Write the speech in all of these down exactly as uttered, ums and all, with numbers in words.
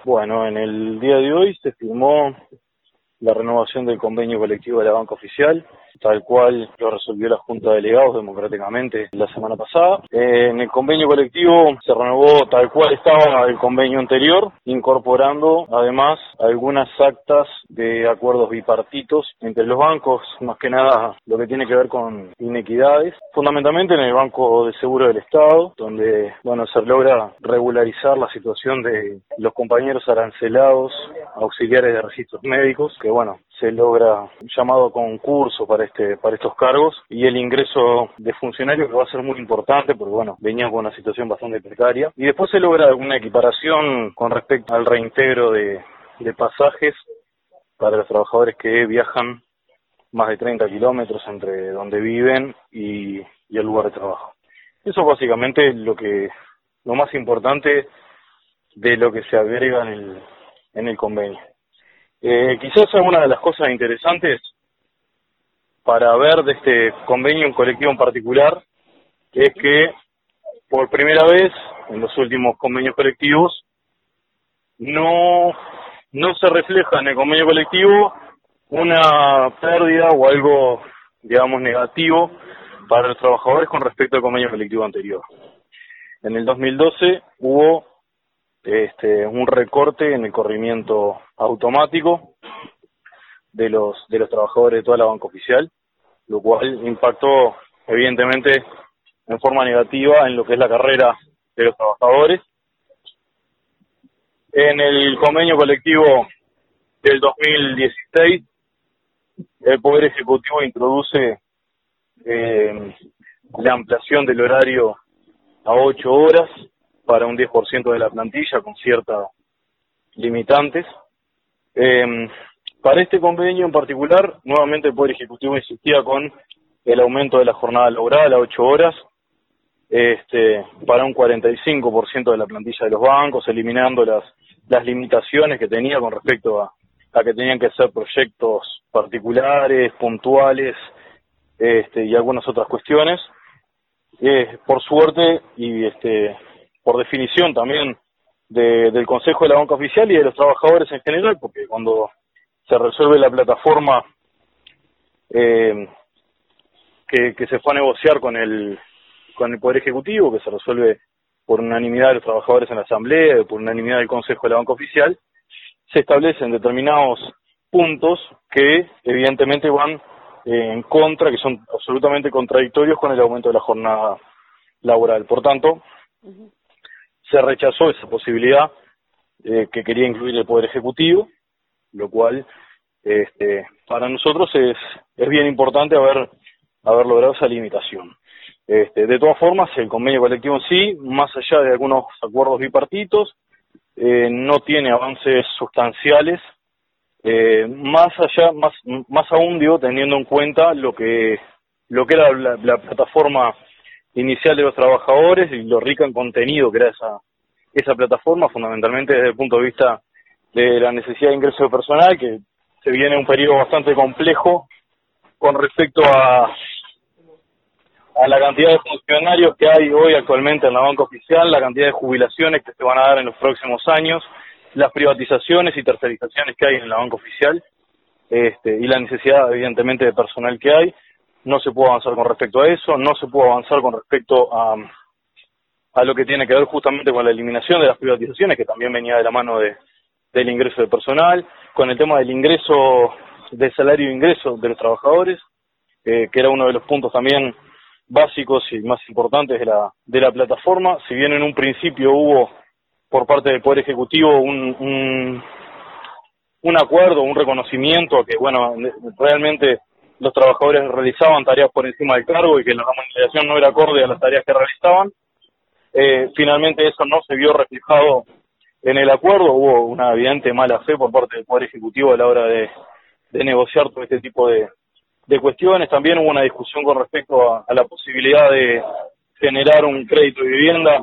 Bueno, en el día de hoy se firmó la renovación del convenio colectivo de la banca oficial, tal cual lo resolvió la Junta de Delegados democráticamente la semana pasada. Eh, en el convenio colectivo se renovó tal cual estaba el convenio anterior, incorporando además algunas actas de acuerdos bipartitos entre los bancos, más que nada lo que tiene que ver con inequidades, fundamentalmente en el Banco de Seguro del Estado, donde bueno se logra regularizar la situación de los compañeros arancelados, auxiliares de registros médicos, que bueno, se logra un llamado a concurso para este para estos cargos y el ingreso de funcionarios, que va a ser muy importante porque bueno, venían con una situación bastante precaria, y después se logra una equiparación con respecto al reintegro de, de pasajes para los trabajadores que viajan más de treinta kilómetros entre donde viven y, y el lugar de trabajo. Eso es básicamente lo que lo más importante de lo que se agrega en el, en el convenio. Eh, quizás una de las cosas interesantes para ver de este convenio en colectivo en particular es que por primera vez en los últimos convenios colectivos no, no se refleja en el convenio colectivo una pérdida o algo, digamos, negativo para los trabajadores con respecto al convenio colectivo anterior. En el dos mil doce hubo este, un recorte en el corrimiento automático de los de los trabajadores de toda la banca oficial, lo cual impactó evidentemente en forma negativa en lo que es la carrera de los trabajadores. En el convenio colectivo del dos mil dieciséis, el Poder Ejecutivo introduce eh, la ampliación del horario a ocho horas para un diez por ciento de la plantilla con ciertas limitantes. Eh, para este convenio en particular, nuevamente el Poder Ejecutivo insistía con el aumento de la jornada laboral a ocho horas, este, para un cuarenta y cinco por ciento de la plantilla de los bancos, eliminando las, las limitaciones que tenía con respecto a, a que tenían que ser proyectos particulares, puntuales, este, y algunas otras cuestiones. Eh, por suerte y este, por definición también de, del Consejo de la Banca Oficial y de los trabajadores en general, porque cuando se resuelve la plataforma eh, que, que se fue a negociar con el con el Poder Ejecutivo, que se resuelve por unanimidad de los trabajadores en la Asamblea, por unanimidad del Consejo de la Banca Oficial, se establecen determinados puntos que evidentemente van eh, en contra, que son absolutamente contradictorios con el aumento de la jornada laboral. Por tanto, uh-huh. se rechazó esa posibilidad eh, que quería incluir el Poder Ejecutivo, lo cual este, para nosotros es, es bien importante haber, haber logrado esa limitación. Este, de todas formas, el convenio colectivo en sí, más allá de algunos acuerdos bipartitos, eh, no tiene avances sustanciales, eh, más allá, más, más aún digo, teniendo en cuenta lo que, lo que era la, la plataforma inicial de los trabajadores y lo rica en contenido que era esa, esa plataforma, fundamentalmente desde el punto de vista de la necesidad de ingreso de personal, que se viene un periodo bastante complejo con respecto a a la cantidad de funcionarios que hay hoy actualmente en la banca oficial, la cantidad de jubilaciones que se van a dar en los próximos años, las privatizaciones y tercerizaciones que hay en la banca oficial, este, y la necesidad evidentemente de personal que hay. No se puede avanzar con respecto a eso, no se puede avanzar con respecto a, a lo que tiene que ver justamente con la eliminación de las privatizaciones, que también venía de la mano de, del ingreso de personal, con el tema del ingreso, del salario de ingreso de los trabajadores, eh, que era uno de los puntos también básicos y más importantes de la de la plataforma. Si bien en un principio hubo por parte del Poder Ejecutivo un un, un acuerdo, un reconocimiento a que bueno, realmente los trabajadores realizaban tareas por encima del cargo y que la remuneración no era acorde a las tareas que realizaban, eh, finalmente eso no se vio reflejado en el acuerdo. Hubo una evidente mala fe por parte del Poder Ejecutivo a la hora de, de negociar todo este tipo de de cuestiones. También hubo una discusión con respecto a, a la posibilidad de generar un crédito de vivienda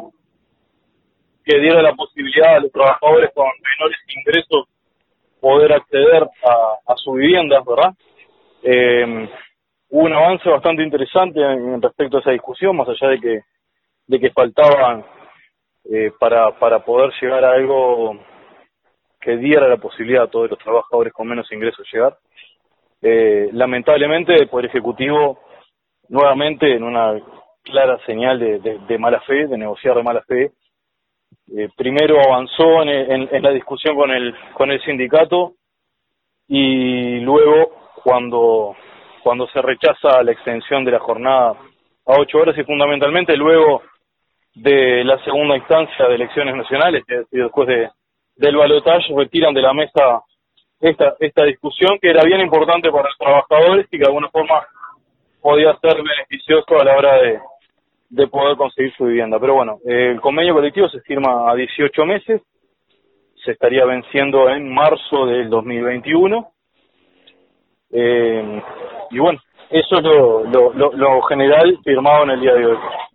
que diera la posibilidad a los trabajadores con menores ingresos poder acceder a, a su vivienda, ¿verdad? Eh, hubo un avance bastante interesante en, en respecto a esa discusión, más allá de que de que faltaba eh, para para poder llegar a algo que diera la posibilidad a todos los trabajadores con menos ingresos llegar. Eh, lamentablemente el Poder Ejecutivo, nuevamente en una clara señal de, de, de mala fe, de negociar de mala fe, eh, primero avanzó en, en, en la discusión con el, con el sindicato, y luego cuando, cuando se rechaza la extensión de la jornada a ocho horas, y fundamentalmente luego de la segunda instancia de elecciones nacionales, es decir, después de, del balotaje, retiran de la mesa esta, esta discusión que era bien importante para los trabajadores y que de alguna forma podía ser beneficioso a la hora de, de poder conseguir su vivienda. Pero bueno, eh, el convenio colectivo se firma a dieciocho meses, se estaría venciendo en marzo del dos mil veintiuno, eh, y bueno, eso es lo, lo, lo, lo general firmado en el día de hoy.